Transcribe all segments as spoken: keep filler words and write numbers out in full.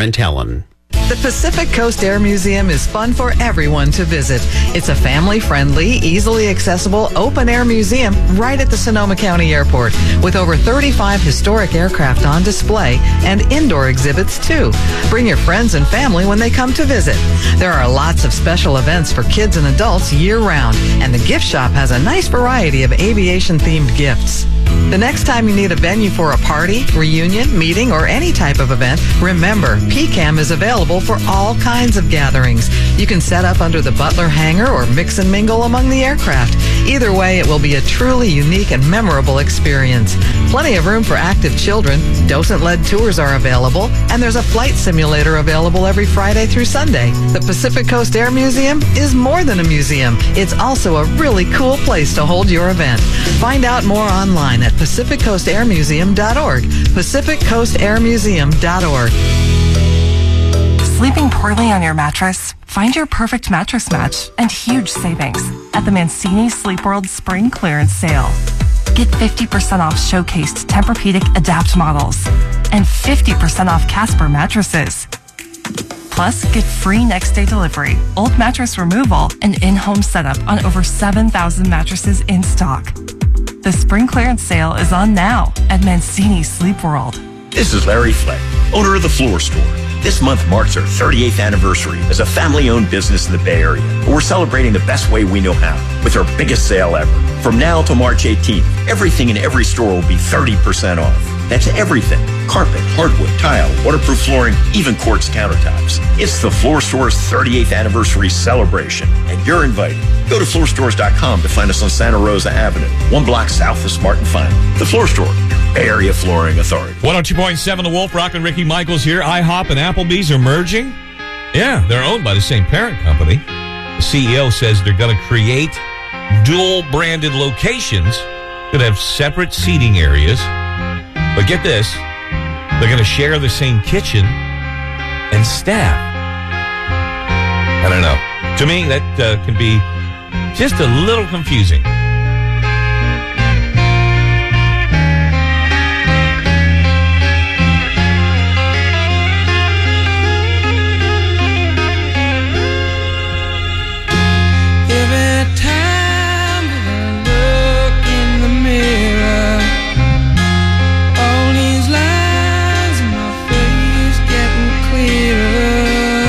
Brent Helen. The Pacific Coast Air Museum is fun for everyone to visit. It's a family-friendly, easily accessible, open-air museum right at the Sonoma County Airport with over thirty-five historic aircraft on display and indoor exhibits, too. Bring your friends and family when they come to visit. There are lots of special events for kids and adults year-round, and the gift shop has a nice variety of aviation-themed gifts. The next time you need a venue for a party, reunion, meeting, or any type of event, remember, P CAM is available for all kinds of gatherings. You can set up under the Butler hangar or mix and mingle among the aircraft. Either way, it will be a truly unique and memorable experience. Plenty of room for active children, docent-led tours are available, and there's a flight simulator available every Friday through Sunday. The Pacific Coast Air Museum is more than a museum. It's also a really cool place to hold your event. Find out more online at pacific coast air museum dot org. pacific coast air museum dot org. Sleeping poorly on your mattress? Find your perfect mattress match and huge savings at the Mancini Sleep World Spring Clearance Sale. Get fifty percent off showcased Tempur-Pedic Adapt models and fifty percent off Casper mattresses. Plus, get free next day delivery, old mattress removal, and in-home setup on over seven thousand mattresses in stock. The spring clearance sale is on now at Mancini Sleep World. This is Larry Fleck, owner of The Floor Store. This month marks our thirty-eighth anniversary as a family-owned business in the Bay Area. We're celebrating the best way we know how with our biggest sale ever. From now till March eighteenth, everything in every store will be thirty percent off. That's everything. Carpet, hardwood, tile, waterproof flooring, even quartz countertops. It's The Floor Store's thirty-eighth anniversary celebration, and you're invited. Go to floor stores dot com to find us on Santa Rosa Avenue, one block south of Smart and Final. The Floor Store, Bay Area Flooring Authority. one oh two point seven The Wolf, Rock and Ricky Michaels here. IHOP and Applebee's are merging. Yeah, they're owned by the same parent company. The C E O says they're going to create dual-branded locations that have separate seating areas. But get this, they're going to share the same kitchen and staff. I don't know. To me, that uh, can be just a little confusing.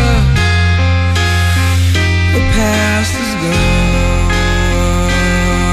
Past is gone.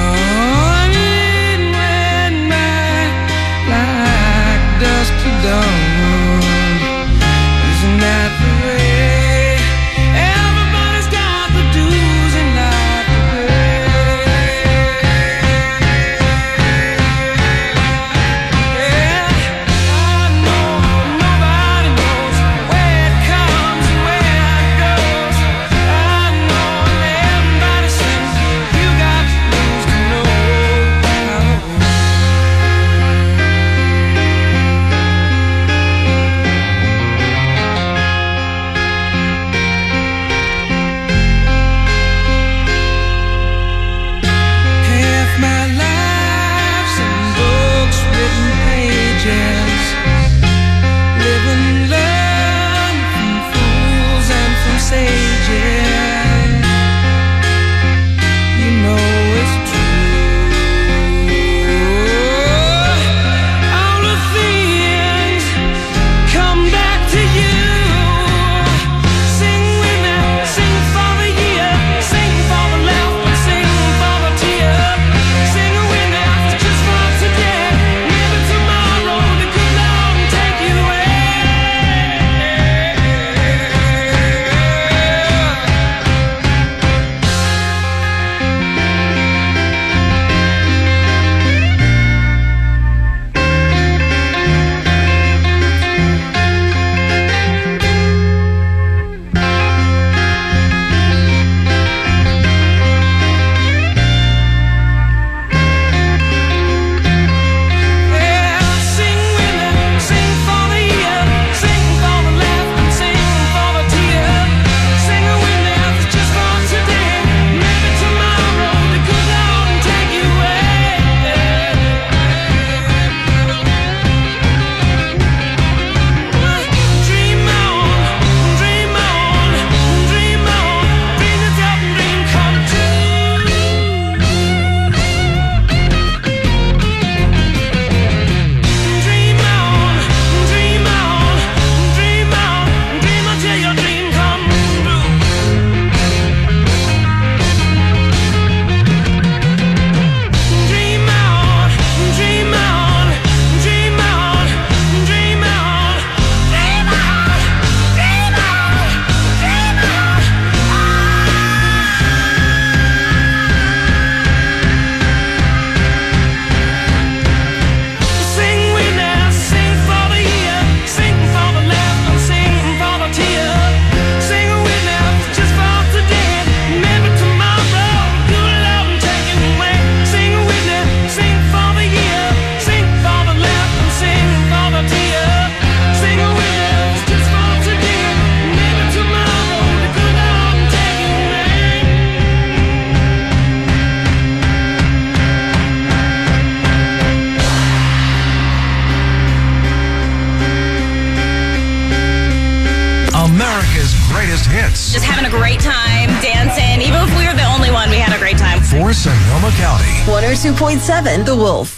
greatest hits. Just having a great time, dancing. Even if we were the only one, we had a great time. For Sonoma County. one oh two point seven The Wolf.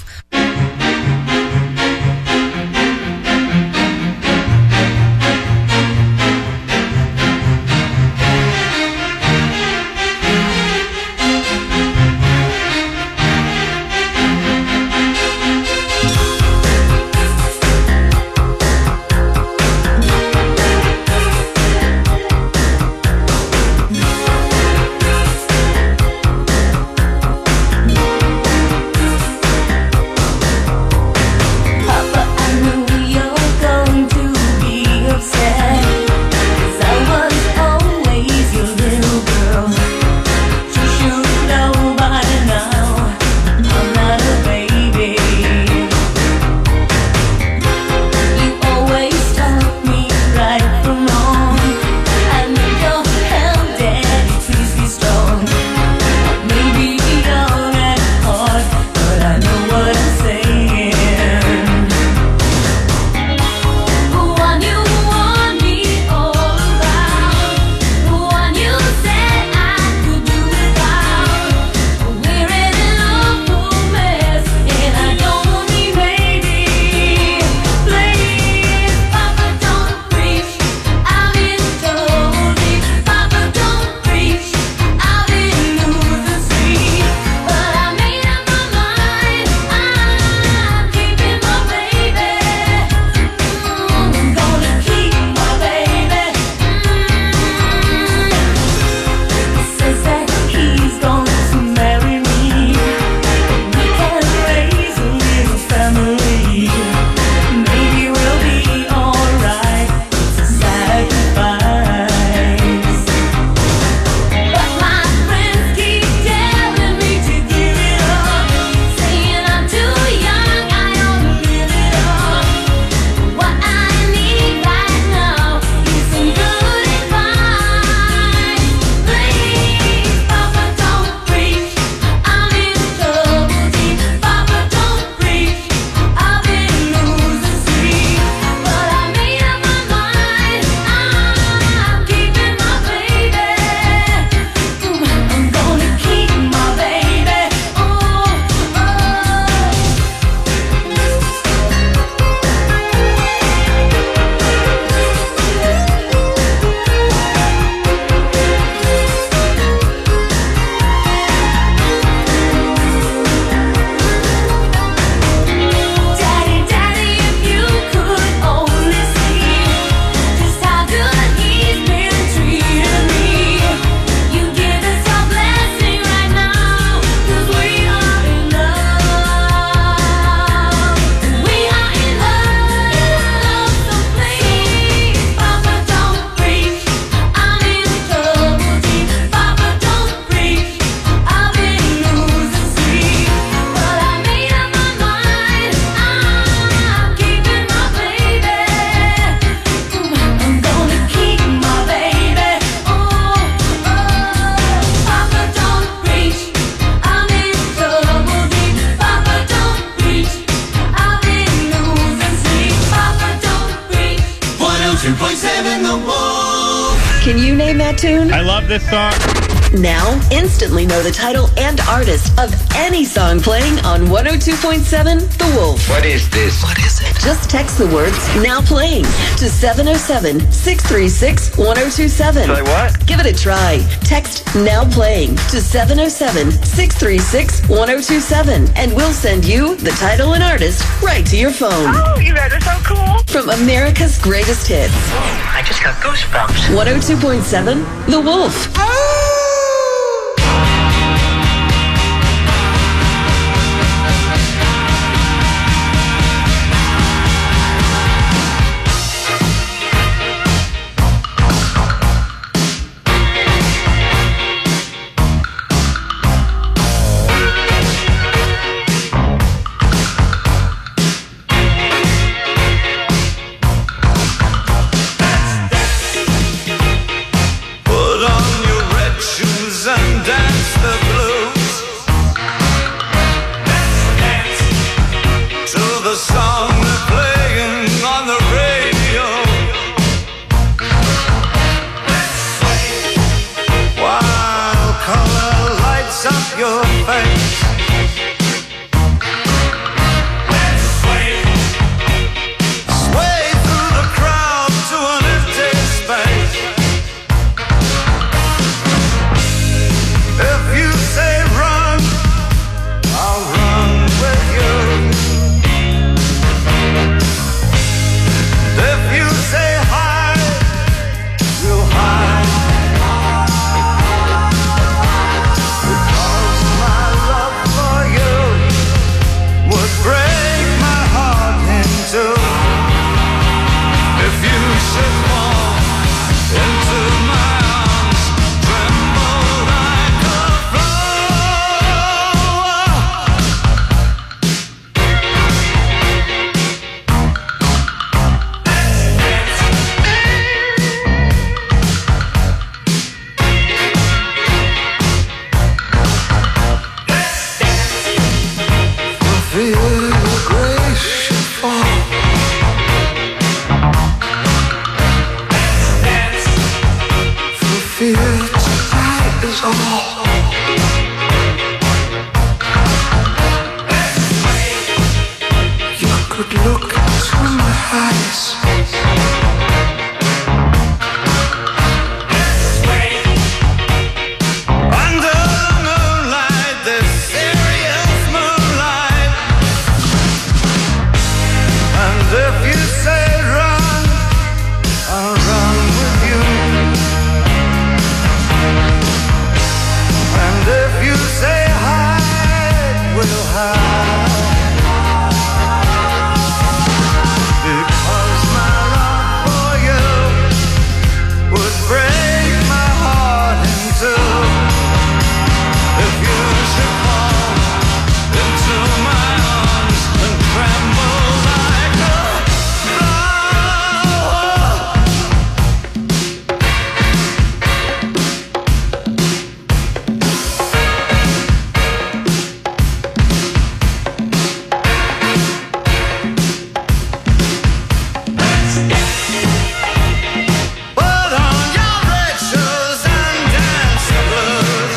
two point seven The Wolf. Can you name that tune? I love this song. Now, instantly know the title and artist of any song playing on one oh two point seven The Wolf. What is this? What is it? Just text the words "now playing" to seven oh seven, six three six, one oh two seven. Say what? Give it a try. Text "now playing" to seven oh seven, six three six, one oh two seven, and we'll send you the title and artist right to your phone. Oh, you guys are so cool. From America's greatest hits. I just got goosebumps. one oh two point seven The Wolf. Put on your red fear tonight is all. You could look into my eyes. Under the moonlight, this serious moonlight. And if you say run, I'll run with you. And if you say hide, we'll hide. Because my love for you would break my heart in two. If you should fall into my arms and tremble like a put on your red shoes and dance the blues.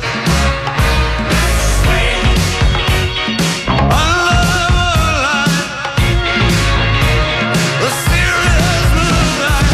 Under the moonlight, the serious moonlight.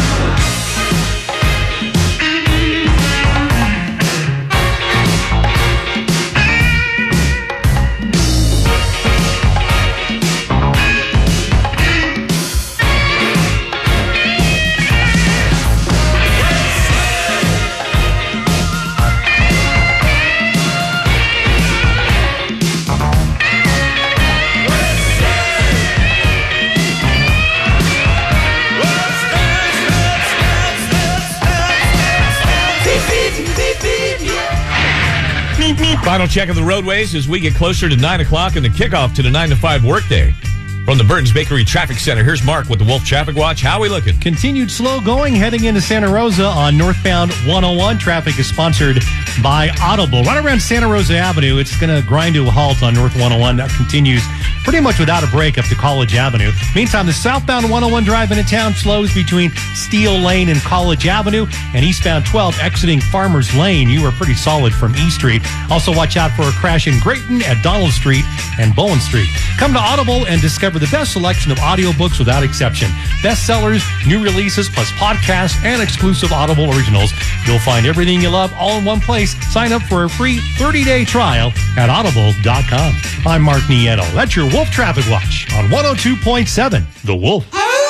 Final check of the roadways as we get closer to nine o'clock and the kickoff to the nine to five workday. From the Burton's Bakery Traffic Center, here's Mark with the Wolf Traffic Watch. How are we looking? Continued slow going heading into Santa Rosa on northbound one oh one. Traffic is sponsored by Audible. Right around Santa Rosa Avenue, it's going to grind to a halt on North one oh one. That continues pretty much without a break up to College Avenue. Meantime, the southbound one oh one drive into town slows between Steel Lane and College Avenue, and eastbound twelve exiting Farmers Lane. You are pretty solid from E Street. Also, watch out for a crash in Grayton at Donald Street and Bowen Street. Come to Audible and discover the best selection of audiobooks without exception. Bestsellers, new releases, plus podcasts and exclusive Audible originals. You'll find everything you love all in one place. Sign up for a free thirty-day trial at audible dot com. I'm Mark Nieto. That's your Wolf Traffic Watch on one oh two point seven The Wolf.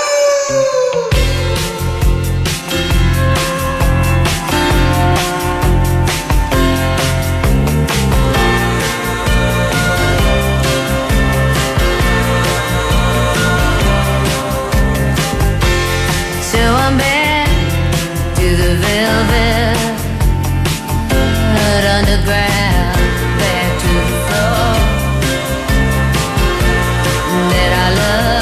So I'm back to the velvet underground, back to the floor that I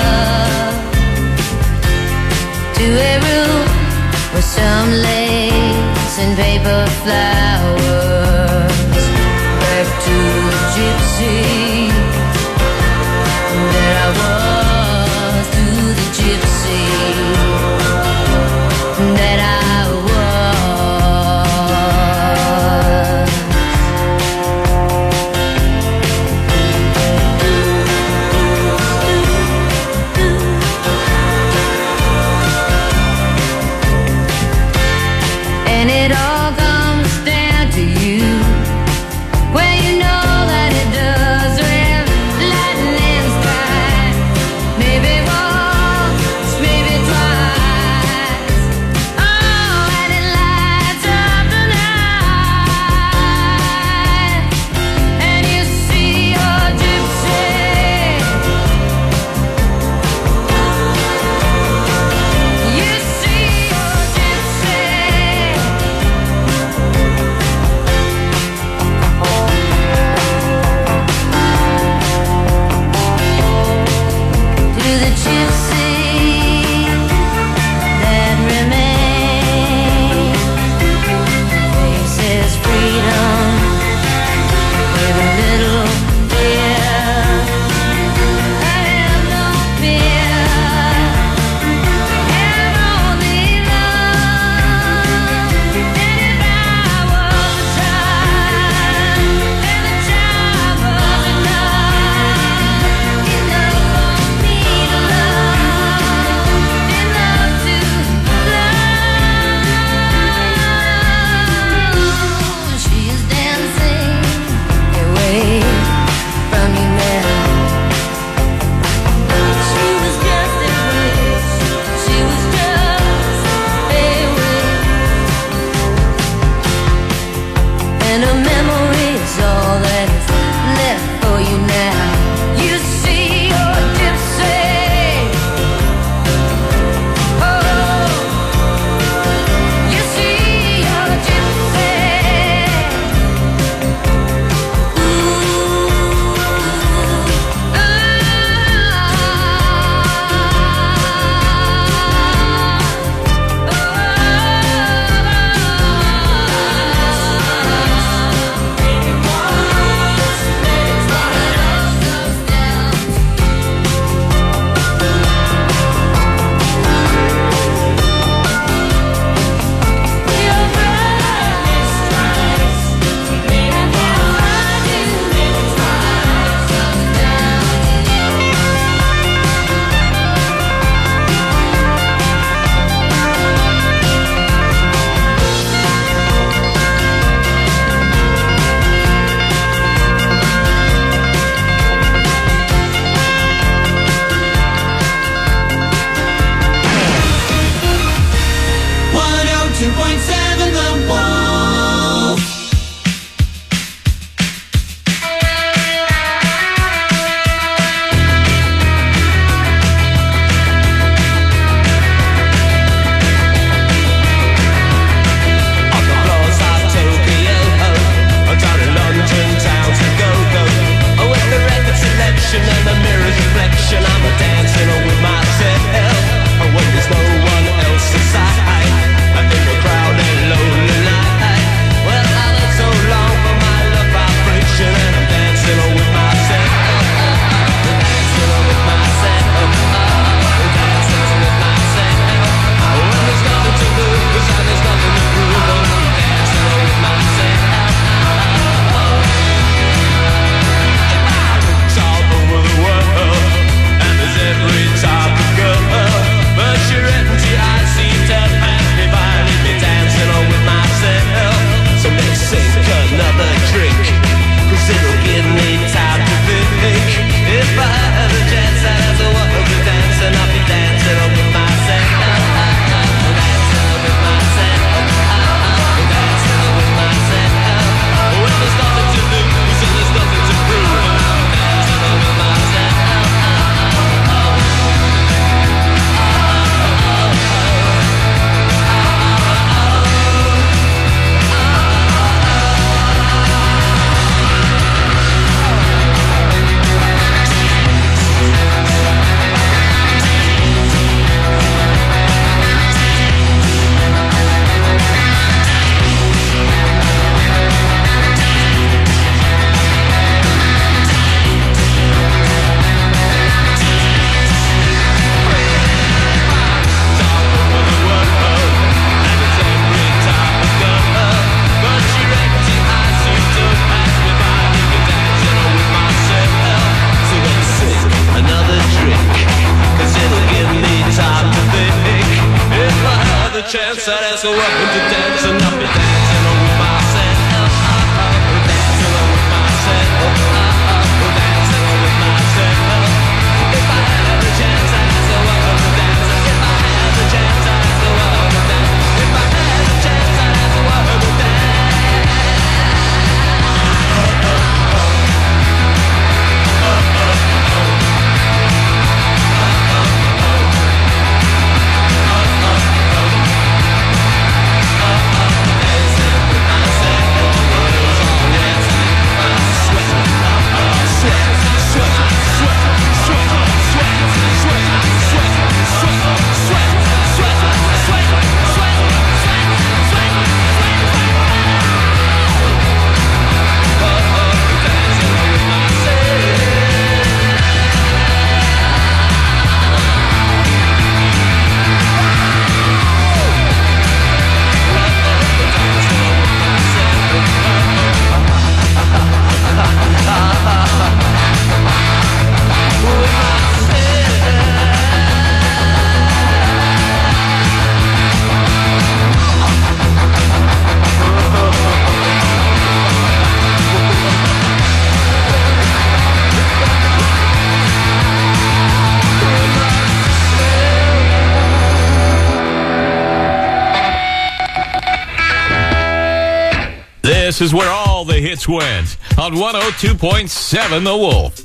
love, to a room with some lace and paper flowers, back to the gypsy that I was, to the gypsy that I was. And it all comes down to you. two point seven The Wolf. On the floors of Tokyo, down in London town to go go. Oh, with the record selection and the mirror's reflection, I'm a dancing with myself. Oh, when there's no one else inside, in the crowded lonely night. Well, I went so long for my love vibration, and I'm dancing with myself. Dancing with myself. Dancing with myself. When there's nothing to lose and there's nothing to prove, I'm dancing with myself. All over the world, and there's every type of girl, but you're empty, I see to pass me by, leave me dancing on with myself. So let's sink another drink, cause it'll give me time to think. If I had a chance, I'd have to walk with dancing, I'll be dancing on with myself. Dancing on with myself. Dancing on with myself. When there's nothing to lose and there's nothing to prove, dancing on with myself. Chance I'd ask her welcome to dance and I'll be dancing on with myself. Dancing on with myself. Dancing on with myself. If I had a chance I'd ask her welcome to dance. If I had a chance I'd ask her welcome to dance. If I had a chance I'd ask her welcome to dance. This is where all the hits went on one oh two point seven The Wolf.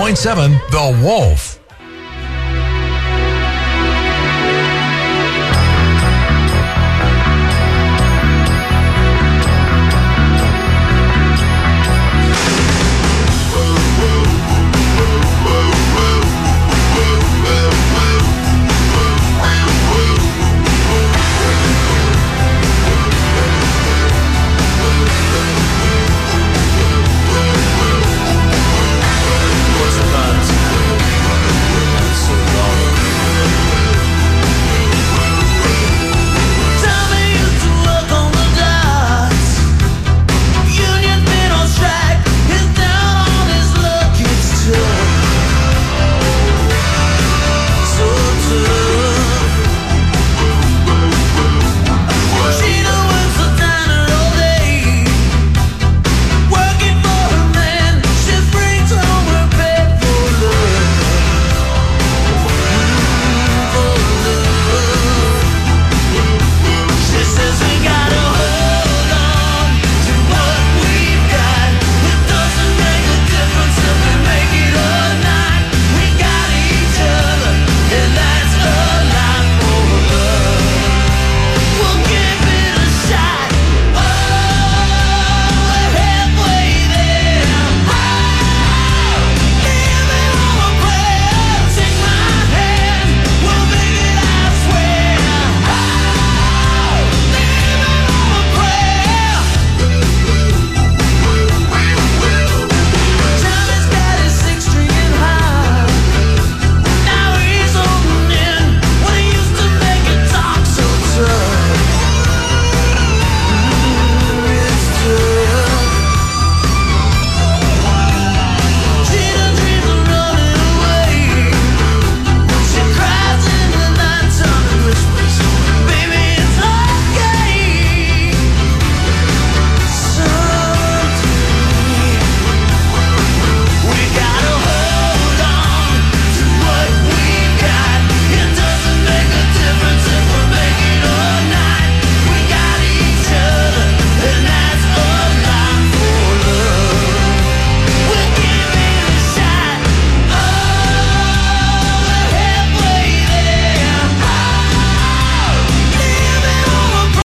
point seven The Wolf.